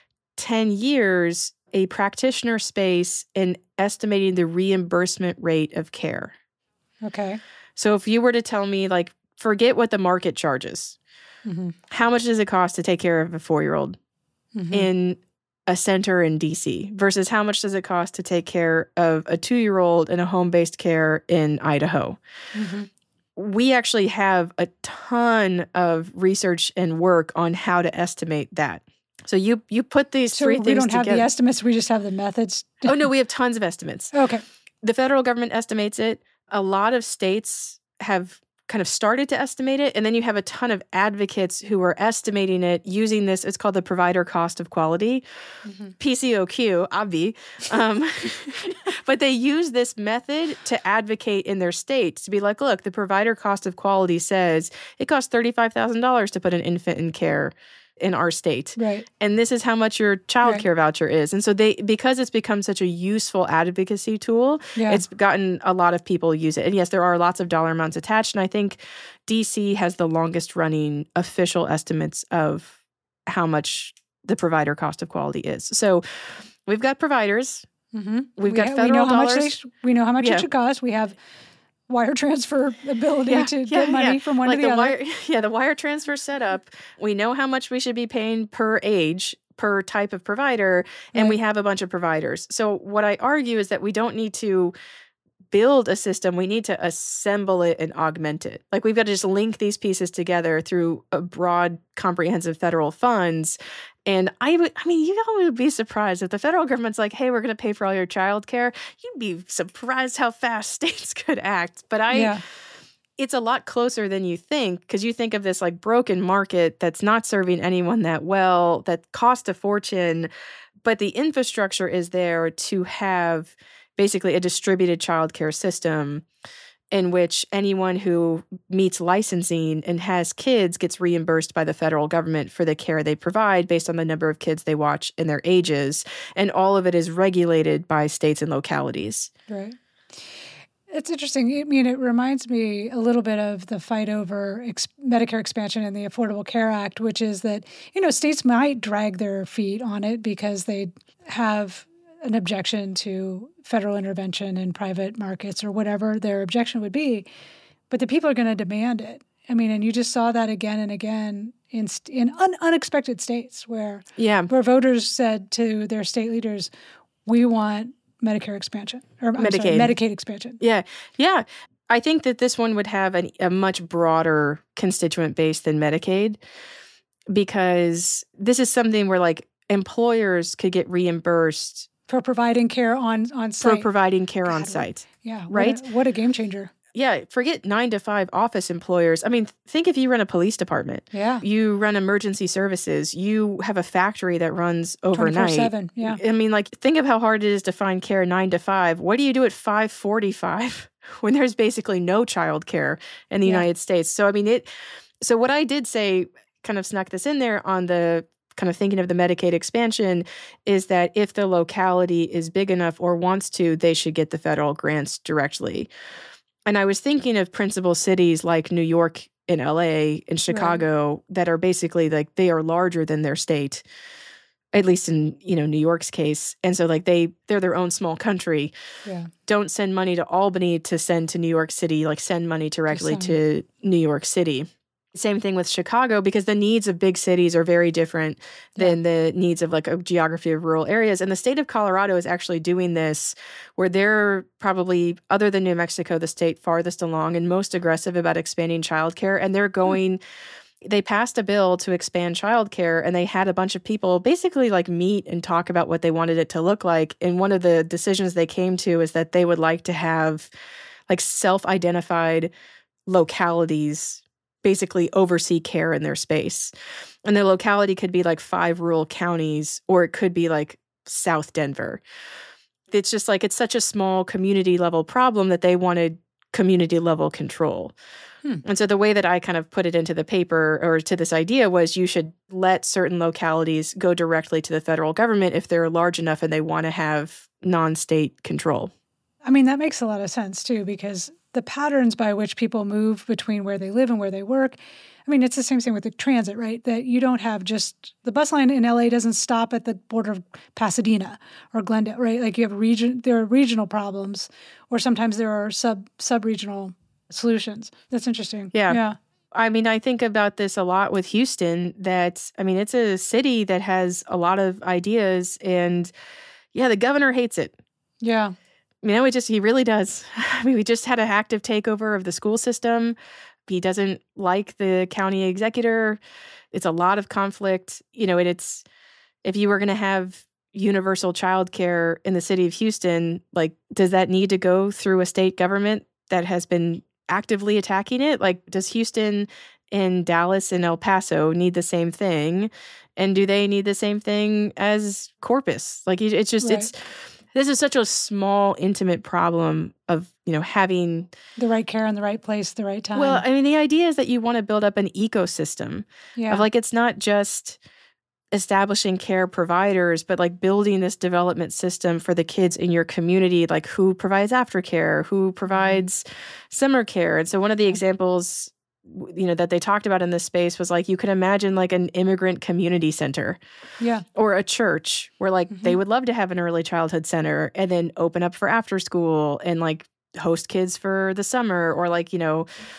ten years a practitioner space in estimating the reimbursement rate of care. Okay. So if you were to tell me, like, forget what the market charges, mm-hmm. how much does it cost to take care of a four-year-old mm-hmm. in a center in D C versus how much does it cost to take care of a two-year-old in a home-based care in Idaho? Mm-hmm. We actually have a ton of research and work on how to estimate that. So you you put these so three things we don't together. have the estimates, we just have the methods? Oh, no, we have tons of estimates. Okay. The federal government estimates it. A lot of states have kind of started to estimate it. And then you have a ton of advocates who are estimating it using this. It's called the provider cost of quality, mm-hmm. P C O Q, obvi. Um, but they use this method to advocate in their state to be like, look, the provider cost of quality says it costs thirty-five thousand dollars to put an infant in care in our state. Right. And this is how much your child care right. voucher is. And so they, because it's become such a useful advocacy tool, yeah. it's gotten a lot of people use it. And yes, there are lots of dollar amounts attached. And I think D C has the longest running official estimates of how much the provider cost of quality is. So we've got providers. Mm-hmm. We've we got ha- federal we know how dollars. Much they, we know how much yeah. it should cost. We have wire transfer ability yeah, to yeah, get money yeah. from one like to the, the other. Wire, yeah, the wire transfer setup. We know how much we should be paying per age, per type of provider, and Right. we have a bunch of providers. So what I argue is that we don't need to build a system. We need to assemble it and augment it. Like we've got to just link these pieces together through a broad, comprehensive federal funds. And I would, I mean, you all would be surprised if the federal government's like, hey, we're going to pay for all your childcare. You'd be surprised how fast states could act. But I, Yeah. it's a lot closer than you think, because you think of this like broken market that's not serving anyone that well, that cost a fortune, but the infrastructure is there to have basically a distributed childcare system in which anyone who meets licensing and has kids gets reimbursed by the federal government for the care they provide based on the number of kids they watch and their ages. And all of it is regulated by states and localities. Right. It's interesting. I mean, it reminds me a little bit of the fight over ex- Medicare expansion and the Affordable Care Act, which is that, you know, states might drag their feet on it because they have an objection to federal intervention in private markets or whatever their objection would be, but the people are going to demand it. I mean, and you just saw that again and again in in un- unexpected states where Yeah. where voters said to their state leaders, "We want Medicare expansion or I'm Medicaid. sorry, Medicaid expansion." Yeah. Yeah. I think that this one would have an, a much broader constituent base than Medicaid, because this is something where like employers could get reimbursed For providing care on on for site. providing care on God, site. yeah, what right? A, what a game changer! Yeah. Forget nine to five office employers. I mean, think if you run a police department, Yeah, you run emergency services, you have a factory that runs overnight. twenty-four seven. Yeah, I mean, like, think of how hard it is to find care nine to five. What do you do at five forty-five when there's basically no child care in the Yeah. United States? So, I mean, it, so what I did say, kind of snuck this in there on the kind of thinking of the Medicaid expansion, is that if the locality is big enough or wants to, they should get the federal grants directly. And I was thinking of principal cities like New York and L A and Chicago that are basically like, they are larger than their state, at least in, you know, New York's case. And so like they, they're their own small country. yeah, Don't send money to Albany to send to New York City, like send money directly send. to New York City. Same thing with Chicago, because the needs of big cities are very different than the needs of like a geography of rural areas. And the state of Colorado is actually doing this, where they're probably, other than New Mexico, the state farthest along and most aggressive about expanding childcare. And they're going, they passed a bill to expand childcare, and they had a bunch of people basically like meet and talk about what they wanted it to look like. And one of the decisions they came to is that they would like to have like self-identified localities basically oversee care in their space. And the locality could be like five rural counties, or it could be like South Denver. It's just like, it's such a small community level problem that they wanted community level control. Hmm. And so the way that I kind of put it into the paper, or to this idea, was you should let certain localities go directly to the federal government if they're large enough and they want to have non-state control. I mean, that makes a lot of sense too, because the patterns by which people move between where they live and where they work, I mean, it's the same thing with the transit, right? That you don't have just, the bus line in L A doesn't stop at the border of Pasadena or Glendale, right? Like you have region, there are regional problems, or sometimes there are sub, sub-regional solutions. That's interesting. Yeah. Yeah. I mean, I think about this a lot with Houston, that, I mean, it's a city that has a lot of ideas, and yeah, the governor hates it. Yeah. You know, it just, he really does. I mean, we just had an active takeover of the school system. He doesn't like the county executor. It's a lot of conflict. You know, and it's, if you were going to have universal childcare in the city of Houston, like, does that need to go through a state government that has been actively attacking it? Like, does Houston and Dallas and El Paso need the same thing? And do they need the same thing as Corpus? Like, it's just, Right. it's, this is such a small, intimate problem of, you know, having The right care in the right place, the right time. Well, I mean, the idea is that you want to build up an ecosystem yeah. of like, it's not just establishing care providers, but like building this development system for the kids in your community, like who provides aftercare, who provides summer care. And so one of the examples, you know, that they talked about in this space was like, you could imagine like an immigrant community center. Yeah. Or a church where like Mhm. they would love to have an early childhood center and then open up for after school and like host kids for the summer, or like, you know,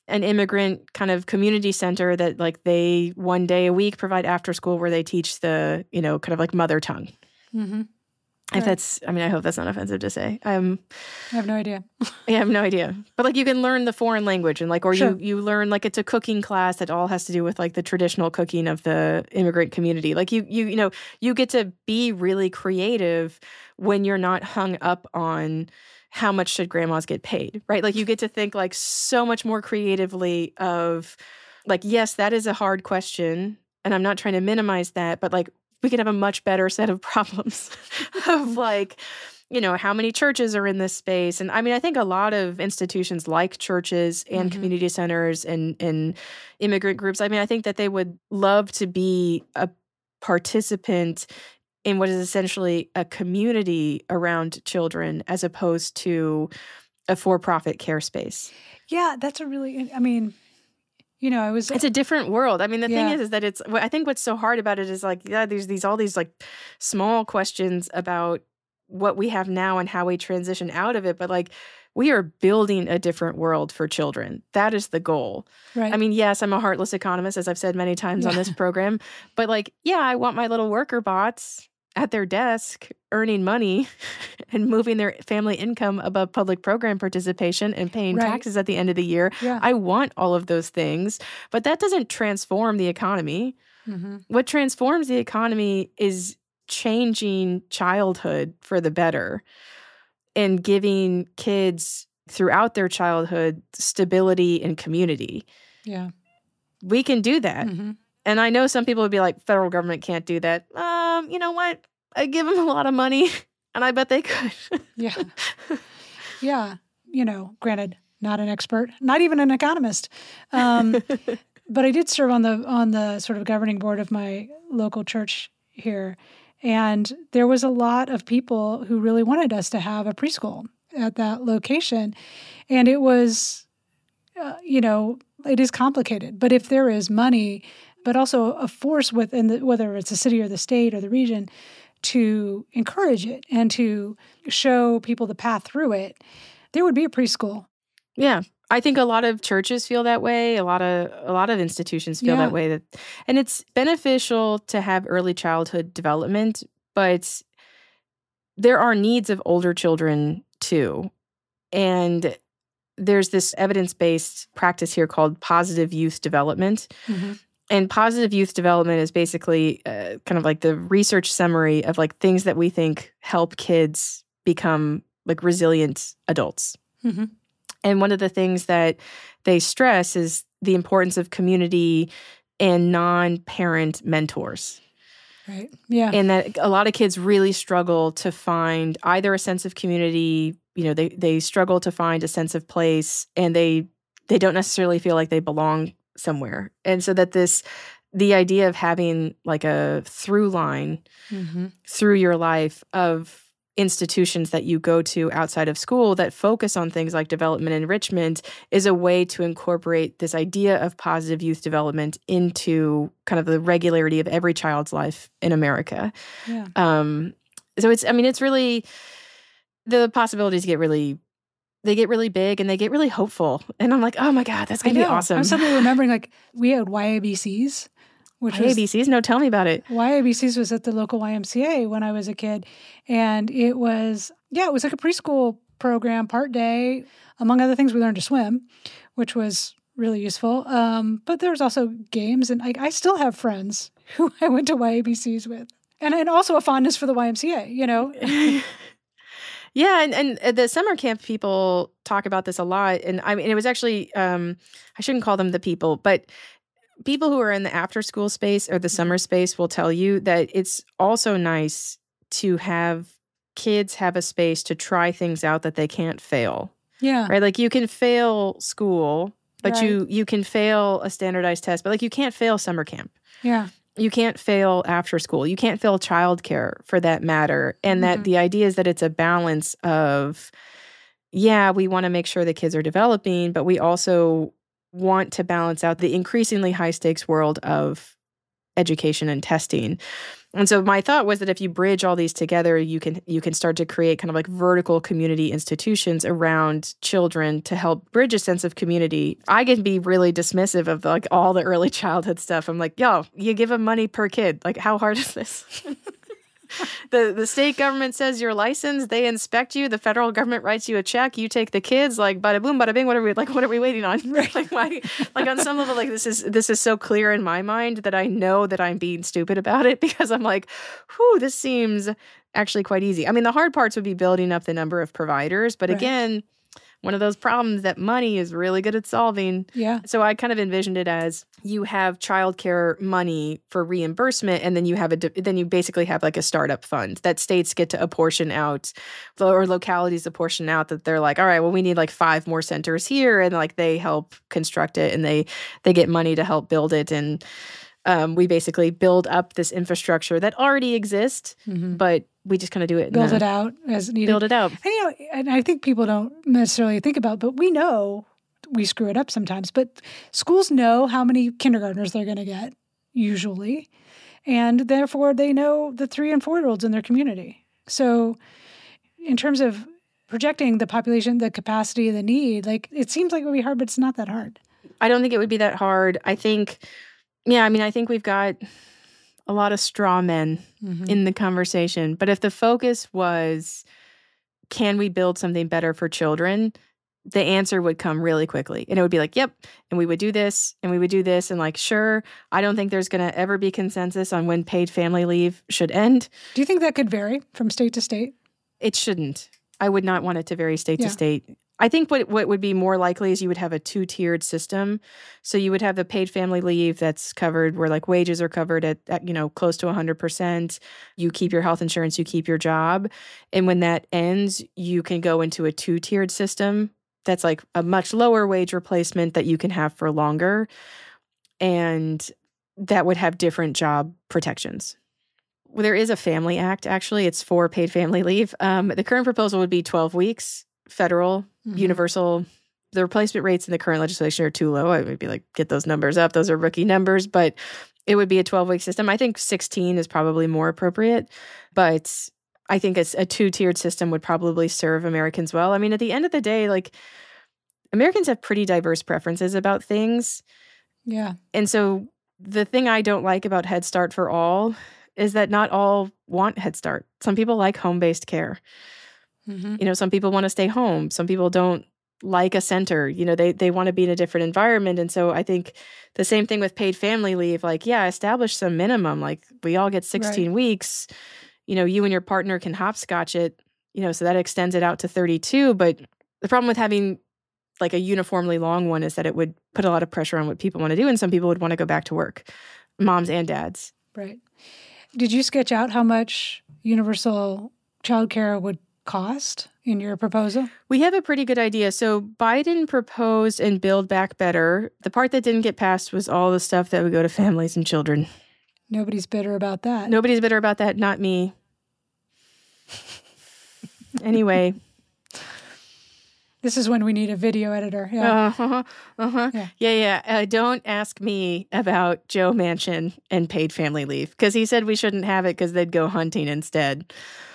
an immigrant kind of community center that like they one day a week provide after school where they teach the, you know, kind of like mother tongue. Mm-hmm. If Right. that's, I mean, I hope that's not offensive to say. Um, I have no idea. I have no idea. But like you can learn the foreign language and like, or Sure. you, you learn like it's a cooking class that all has to do with like the traditional cooking of the immigrant community. Like you, you, you know, you get to be really creative when you're not hung up on how much should grandmas get paid, right? Like you get to think like so much more creatively of like, yes, that is a hard question. And I'm not trying to minimize that, but like we can have a much better set of problems of like, you know, how many churches are in this space. And I mean, I think a lot of institutions like churches and Mhm. community centers and, and immigrant groups, I mean, I think that they would love to be a participant in what is essentially a community around children as opposed to a for-profit care space. Yeah, that's a really, I mean, you know, I was, It's a different world. I mean, the Yeah. thing is, is that it's, I think what's so hard about it is like, yeah, there's these, all these like small questions about what we have now and how we transition out of it. But like, we are building a different world for children. That is the goal. right. I mean, yes, I'm a heartless economist, as I've said many times on this program, but like, yeah, I want my little worker bots at their desk earning money and moving their family income above public program participation and paying Right. taxes at the end of the year. yeah. I want all of those things, but that doesn't transform the economy. mm-hmm. What transforms the economy is changing childhood for the better and giving kids throughout their childhood stability and community. Yeah. We can do that. Mm-hmm. And I know some people would be like, federal government can't do that. Um, you know what? I give them a lot of money, and I bet they could. Yeah. Yeah. You know, granted, not an expert, not even an economist. Um, but I did serve on the on the sort of governing board of my local church here. And there was a lot of people who really wanted us to have a preschool at that location. And it was, uh, you know, it is complicated. But if there is money, but also a force within the, whether it's the city or the state or the region, to encourage it and to show people the path through it, there would be a preschool. Yeah. I think a lot of churches feel that way. A lot of a lot of institutions feel Yeah. that way. That, and it's beneficial to have early childhood development, but there are needs of older children too. And there's this evidence-based practice here called positive youth development. Mm-hmm. And positive youth development is basically uh, kind of like the research summary of like things that we think help kids become like resilient adults. Mm-hmm. And one of the things that they stress is the importance of community and non-parent mentors. Right. Yeah. And that a lot of kids really struggle to find either a sense of community, you know, they they struggle to find a sense of place, and they they don't necessarily feel like they belong somewhere. And so that this the idea of having like a through line mm-hmm. through your life of institutions that you go to outside of school that focus on things like development and enrichment is a way to incorporate this idea of positive youth development into kind of the regularity of every child's life in America. Yeah. Um, so it's, I mean, it's really, the possibilities get really, they get really big and they get really hopeful. And I'm like, oh my God, that's I going to be know. awesome. I'm suddenly remembering, like, we had Y A B Cs, which was A B Cs? No, tell me about it. Y A B Cs was at the local Y M C A when I was a kid. And it was, yeah, it was like a preschool program, part day. Among other things, we learned to swim, which was really useful. Um, but there was also games. And I, I still have friends who I went to Y A B Cs with. And, and also a fondness for the Y M C A, you know? Yeah, and, and the summer camp people talk about this a lot. And I mean, it was actually, um, I shouldn't call them the people, but people who are in the after school space or the summer space will tell you that it's also nice to have kids have a space to try things out that they can't fail, Yeah. right? Like you can fail school, but Right. you you can fail a standardized test, but like you can't fail summer camp. Yeah. You can't fail after school. You can't fail childcare for that matter. And that Mhm. the idea is that it's a balance of, yeah, we want to make sure the kids are developing, but we also want to balance out the increasingly high stakes world of education and testing. And so my thought was that if you bridge all these together, you can you can start to create kind of like vertical community institutions around children to help bridge a sense of community. I can be really dismissive of like all the early childhood stuff. I'm like, yo, you give them money per kid. Like, how hard is this? the the state government says you're licensed. They inspect you. The federal government writes you a check. You take the kids. Like, bada boom, bada bing. What are we like? What are we waiting on? Right. like, my, like on some level, like this is this is so clear in my mind that I know that I'm being stupid about it because I'm like, whew, this seems actually quite easy. I mean, the hard parts would be building up the number of providers, but right. again, one of those problems that money is really good at solving. Yeah. So I kind of envisioned it as you have childcare money for reimbursement, and then you have a then you basically have like a startup fund that states get to apportion out, or localities apportion out that they're like, all right, well, we need like five more centers here, and like they help construct it, and they they get money to help build it, and um, we basically build up this infrastructure that already exists, mm-hmm. but we just kind of do it. Build it out as needed. Build it out. And, you know, and I think people don't necessarily think about, but we know we screw it up sometimes. But schools know how many kindergartners they're going to get, usually. And therefore, they know the three and four-year-olds in their community. So in terms of projecting the population, the capacity, the need, like it seems like it would be hard, but it's not that hard. I don't think it would be that hard. I think, yeah, I mean, I think we've got a lot of straw men mm-hmm. in the conversation. But if the focus was, can we build something better for children? The answer would come really quickly. And it would be like, yep, and we would do this, and we would do this. And like, sure, I don't think there's going to ever be consensus on when paid family leave should end. Do you think that could vary from state to state? It shouldn't. I would not want it to vary state yeah. to state. I think what what would be more likely is you would have a two-tiered system. So you would have the paid family leave that's covered where like wages are covered at, at you know, close to one hundred percent. You keep your health insurance, you keep your job. And when that ends, you can go into a two-tiered system that's like a much lower wage replacement that you can have for longer. And that would have different job protections. Well, there is a Family Act, actually. It's for paid family leave. Um, the current proposal would be twelve weeks. Federal, mm-hmm. universal. The replacement rates in the current legislation are too low. I would be like, get those numbers up. Those are rookie numbers, but it would be a twelve-week system. I think sixteen is probably more appropriate, but I think it's a two-tiered system would probably serve Americans well. I mean, at the end of the day, like Americans have pretty diverse preferences about things. Yeah. And so the thing I don't like about Head Start for All is that not all want Head Start. Some people like home-based care. Mm-hmm. You know, some people want to stay home. Some people don't like a center. You know, they they want to be in a different environment. And so I think the same thing with paid family leave, like, yeah, establish some minimum. Like we all get sixteen right. weeks. You know, you and your partner can hopscotch it, you know, so that extends it out to thirty-two. But the problem with having like a uniformly long one is that it would put a lot of pressure on what people want to do. And some people would want to go back to work, moms and dads. Right. Did you sketch out how much universal childcare would cost in your proposal? We have a pretty good idea. So Biden proposed and Build Back Better. The part that didn't get passed was all the stuff that would go to families and children. Nobody's bitter about that. Nobody's bitter about that. Not me. Anyway. This is when we need a video editor. Yeah. Uh-huh. Uh-huh. Yeah, yeah. yeah. Uh, don't ask me about Joe Manchin and paid family leave because he said we shouldn't have it because they'd go hunting instead.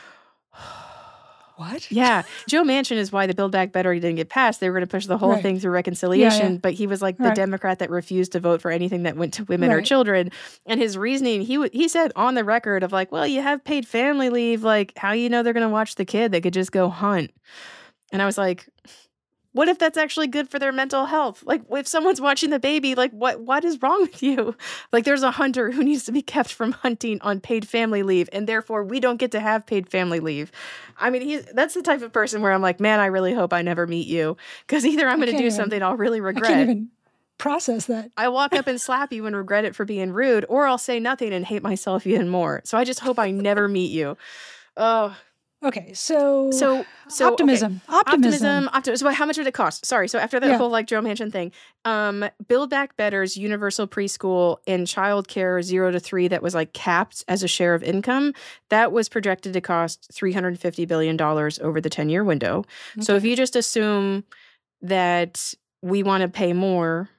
What? Yeah. Joe Manchin is why the Build Back Better didn't get passed. They were going to push the whole right. thing through reconciliation, yeah, yeah. but he was like the right. Democrat that refused to vote for anything that went to women right. or children. And his reasoning, he w- he said on the record of like, well, you have paid family leave. Like, how you know they're going to watch the kid? They could just go hunt. And I was like, what if that's actually good for their mental health? Like, if someone's watching the baby, like, what what is wrong with you? Like, there's a hunter who needs to be kept from hunting on paid family leave, and therefore we don't get to have paid family leave. I mean, he's that's the type of person where I'm like, man, I really hope I never meet you, because either I'm going to do even, something I'll really regret. I can't even process that. I walk up and slap you and regret it for being rude, or I'll say nothing and hate myself even more. So I just hope I never meet you. Oh. Okay, so so so optimism, okay. optimism, optimism, optimism. So how much would it cost? Sorry. So after that yeah. whole like Joe Manchin thing, um, Build Back Better's universal preschool and childcare zero to three that was like capped as a share of income, that was projected to cost three hundred fifty billion dollars over the ten-year window. Okay. So if you just assume that we want to pay more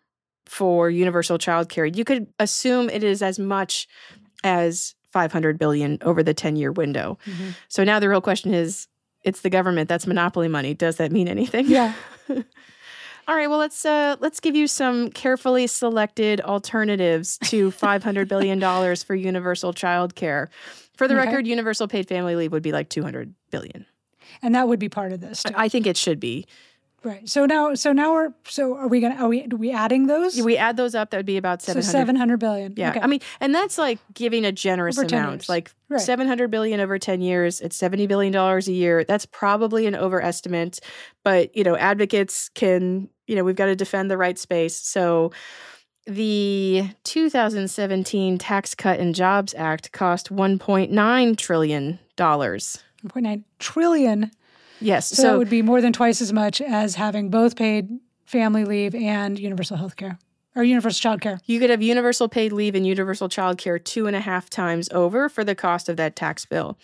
for universal childcare. You could assume it is as much as five hundred billion dollars over the ten-year window. Mm-hmm. So now the real question is, it's the government. That's monopoly money. Does that mean anything? Yeah. All right. Well, let's uh, let's give you some carefully selected alternatives to five hundred billion dollars for universal child care. For the okay. record, universal paid family leave would be like two hundred billion dollars. And that would be part of this, too. I think it should be. Right. So now, so now we're. So are we gonna? Are we? Are we adding those? We add those up. That would be about seven hundred. So seven hundred billion. Yeah. Okay. I mean, and that's like giving a generous over amount. years. Like right. seven hundred billion over ten years. It's seventy billion dollars a year. That's probably an overestimate, but you know, advocates can. You know, we've got to defend the right space. So, the two thousand seventeen Tax Cut and Jobs Act cost one point nine trillion dollars. one point nine trillion. Yes. So, so that would be more than twice as much as having both paid family leave and universal health care or universal child care. You could have universal paid leave and universal child care two and a half times over for the cost of that tax bill.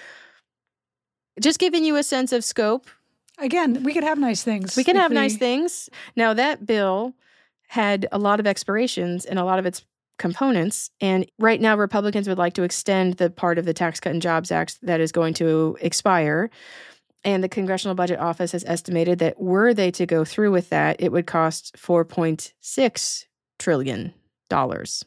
Just giving you a sense of scope. Again, we could have nice things. We can have we... nice things. Now, that bill had a lot of expirations and a lot of its components. And right now, Republicans would like to extend the part of the Tax Cut and Jobs Act that is going to expire. And the Congressional Budget Office has estimated that were they to go through with that, it would cost four point six trillion dollars.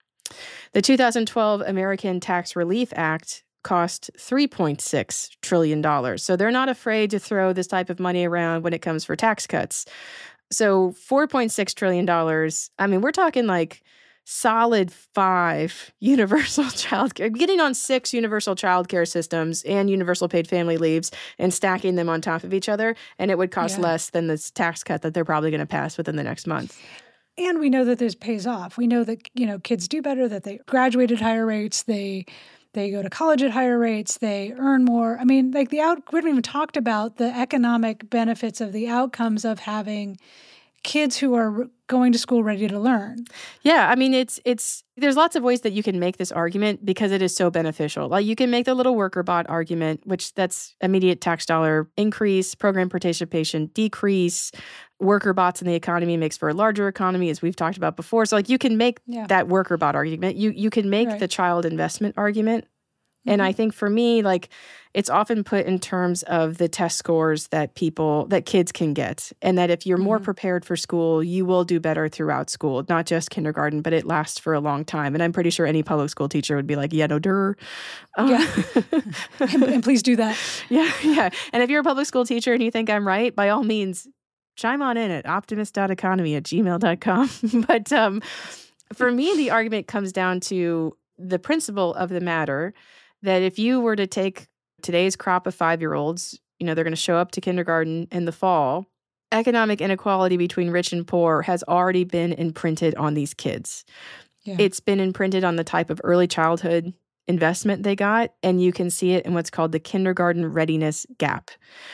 The two thousand twelve American Tax Relief Act cost three point six trillion dollars. So they're not afraid to throw this type of money around when it comes for tax cuts. So four point six trillion dollars, I mean, we're talking like solid five universal child care, getting on six universal child care systems and universal paid family leaves and stacking them on top of each other. And it would cost yeah. less than this tax cut that they're probably going to pass within the next month. And we know that this pays off. We know that, you know, kids do better, that they graduate at higher rates, they they go to college at higher rates, they earn more. I mean, like the out, we haven't even talked about the economic benefits of the outcomes of having kids who are going to school ready to learn. Yeah, I mean, it's it's there's lots of ways that you can make this argument because it is so beneficial. Like you can make the little worker bot argument, which that's immediate tax dollar increase, program participation decrease, worker bots in the economy makes for a larger economy, as we've talked about before. So like you can make yeah. that worker bot argument. You you can make right. the child investment argument. Mm-hmm. And I think for me, like it's often put in terms of the test scores that people, that kids can get. And that if you're more mm-hmm. prepared for school, you will do better throughout school, not just kindergarten, but it lasts for a long time. And I'm pretty sure any public school teacher would be like, yeah, no, durr. Uh, yeah. and, and please do that. Yeah, yeah. And if you're a public school teacher and you think I'm right, by all means, chime on in at optimist dot economy at gmail dot com. But um, for me, the argument comes down to the principle of the matter that if you were to take today's crop of five-year-olds, you know, they're going to show up to kindergarten in the fall, economic inequality between rich and poor has already been imprinted on these kids. Yeah. It's been imprinted on the type of early childhood investment they got, and you can see it in what's called the kindergarten readiness gap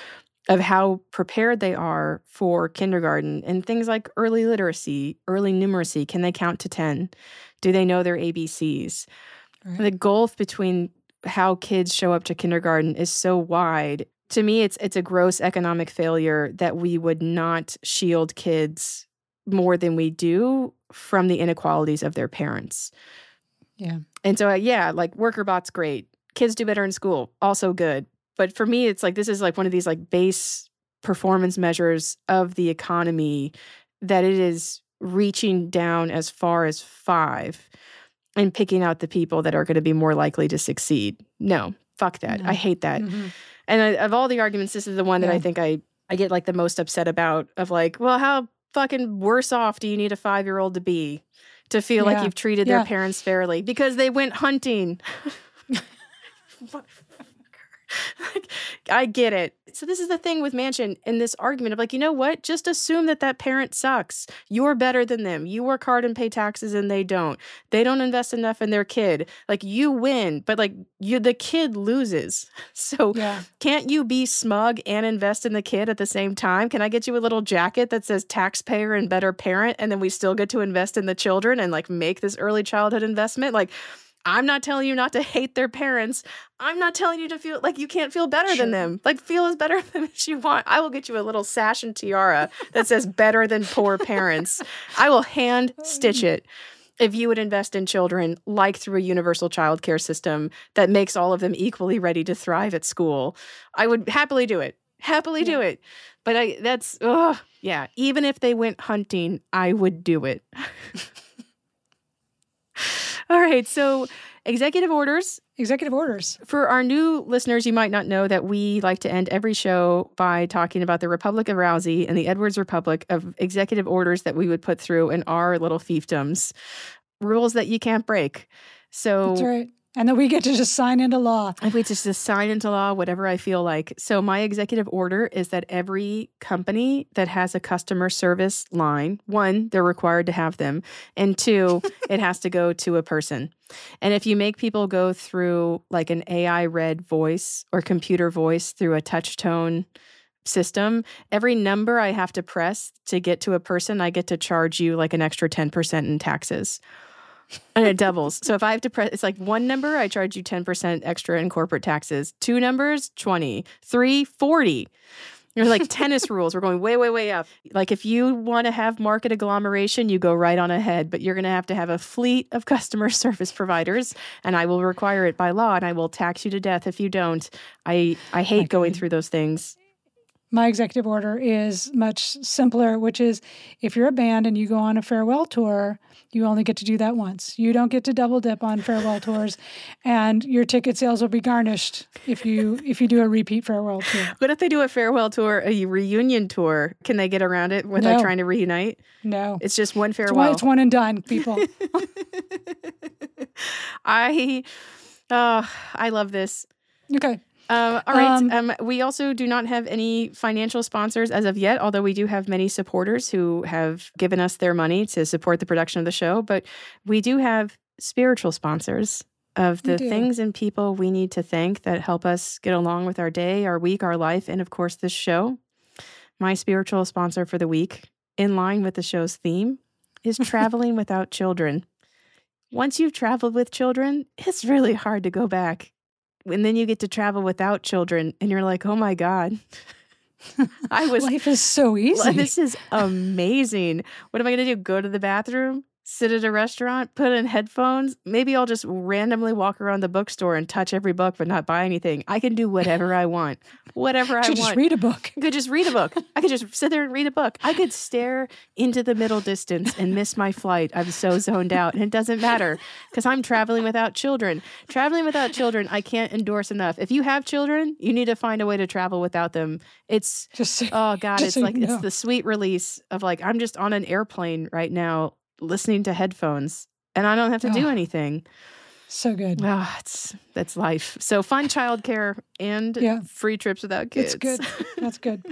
of how prepared they are for kindergarten and things like early literacy, early numeracy. Can they count to ten? Do they know their A B Cs? Right. The gulf between how kids show up to kindergarten is so wide. To me, it's it's a gross economic failure that we would not shield kids more than we do from the inequalities of their parents. Yeah. And so, uh, yeah, like worker bot's great. Kids do better in school, also good. But for me, it's like this is like one of these like base performance measures of the economy that it is reaching down as far as five and picking out the people that are going to be more likely to succeed. No, fuck that. No. I hate that. Mm-hmm. And I, of all the arguments, this is the one that yeah. I think I, I get like the most upset about of like, well, how fucking worse off do you need a five-year-old to be to feel yeah. like you've treated yeah. their parents fairly? Because they went hunting. Like, I get it. So this is the thing with Manchin in this argument of like, you know what? Just assume that that parent sucks. You're better than them. You work hard and pay taxes and they don't. They don't invest enough in their kid. Like you win, but like you, the kid loses. So yeah. can't you be smug and invest in the kid at the same time? Can I get you a little jacket that says taxpayer and better parent? And then we still get to invest in the children and like make this early childhood investment? Like, I'm not telling you not to hate their parents. I'm not telling you to feel like you can't feel better Sure. than them. Like, feel as better than as you want. I will get you a little sash and tiara that says better than poor parents. I will hand stitch it if you would invest in children, like through a universal child care system that makes all of them equally ready to thrive at school. I would happily do it. Happily Yeah. do it. But I that's, ugh, yeah. Even if they went hunting, I would do it. All right. So executive orders. Executive orders. For our new listeners, you might not know that we like to end every show by talking about the Republic of Rousey and the Edwards Republic of executive orders that we would put through in our little fiefdoms. Rules that you can't break. So That's right. And then we get to just sign into law. if we just, just sign into law, whatever I feel like. So my executive order is that every company that has a customer service line, one, they're required to have them, and two, it has to go to a person. And if you make people go through like an A I-read voice or computer voice through a touch tone system, every number I have to press to get to a person, I get to charge you like an extra ten percent in taxes. And it doubles. So if I have to press, it's like one number, I charge you ten percent extra in corporate taxes. Two numbers, twenty. Three, forty. You're like tennis rules. We're going way, way, way up. Like if you want to have market agglomeration, you go right on ahead, but you're going to have to have a fleet of customer service providers, and I will require it by law, and I will tax you to death if you don't. I, I hate going through those things. My executive order is much simpler, which is if you're a band and you go on a farewell tour, you only get to do that once. You don't get to double dip on farewell tours, and your ticket sales will be garnished if you if you do a repeat farewell tour. What if they do a farewell tour, a reunion tour? Can they get around it without No. trying to reunite? No. It's just one It's one, farewell. it's one and done, people. I, uh, I love this. Okay. Um, all right. Um, Um, we also do not have any financial sponsors as of yet, although we do have many supporters who have given us their money to support the production of the show. But we do have spiritual sponsors of We the do. things and people we need to thank that help us get along with our day, our week, our life, and of course, this show. My spiritual sponsor for the week, in line with the show's theme, is traveling without children. Once you've traveled with children, it's really hard to go back. And then you get to travel without children, and you're like, oh my God. I was, Life is so easy. this is amazing. What am I going to do? Go to the bathroom? Sit at a restaurant? Put in headphones? Maybe I'll just randomly walk around the bookstore and touch every book but not buy anything. I can do whatever I want. Whatever I should want. just read a book. I could just read a book. I could just sit there and read a book. I could stare into the middle distance and miss my flight. I'm so zoned out. And it doesn't matter because I'm traveling without children. Traveling without children, I can't endorse enough. If you have children, you need to find a way to travel without them. It's, Just so, oh God, just it's so you like, know. it's the sweet release of like, I'm just on an airplane right now listening to headphones and I don't have to do Oh. anything. so good. Oh, it's, that's life. So fun childcare and Yeah. free trips without kids. It's good. That's good.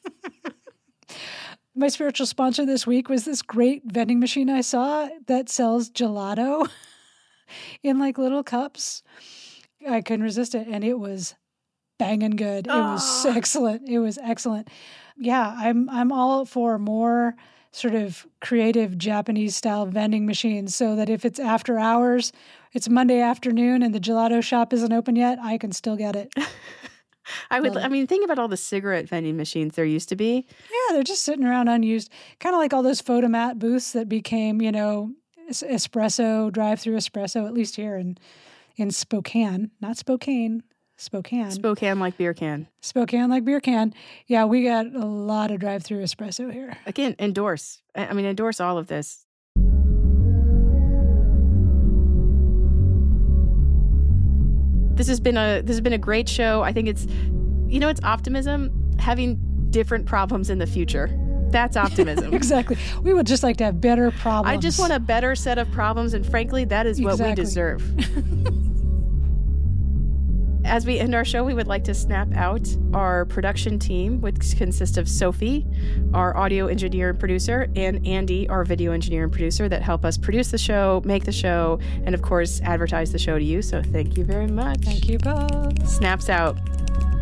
My spiritual sponsor this week was this great vending machine I saw that sells gelato in like little cups. I couldn't resist it, and it was banging good. It was Oh. excellent. It was excellent. Yeah, I'm I'm all for more sort of creative Japanese style vending machines so that if it's after hours, it's Monday afternoon and the gelato shop isn't open yet, I can still get it. I would, Love it. I mean, think about all the cigarette vending machines there used to be. Yeah, they're just sitting around unused, kind of like all those photomat booths that became, you know, es- espresso, drive-through espresso, at least here in in Spokane, not Spokane, Spokane. Spokane like beer can. Spokane like beer can. Yeah, we got a lot of drive-through espresso here. Again, endorse. I I mean, endorse all of this. This has been a this has been a great show. I think it's, you know, it's optimism, having different problems in the future. That's optimism. Exactly. We would just like to have better problems. I just want a better set of problems, and frankly, that is what Exactly. we deserve. As we end our show, we would like to snap out our production team, which consists of Sophie, our audio engineer and producer, and Andy, our video engineer and producer, that help us produce the show, make the show, and of course, advertise the show to you. So thank you very much. Thank you both. Snaps out.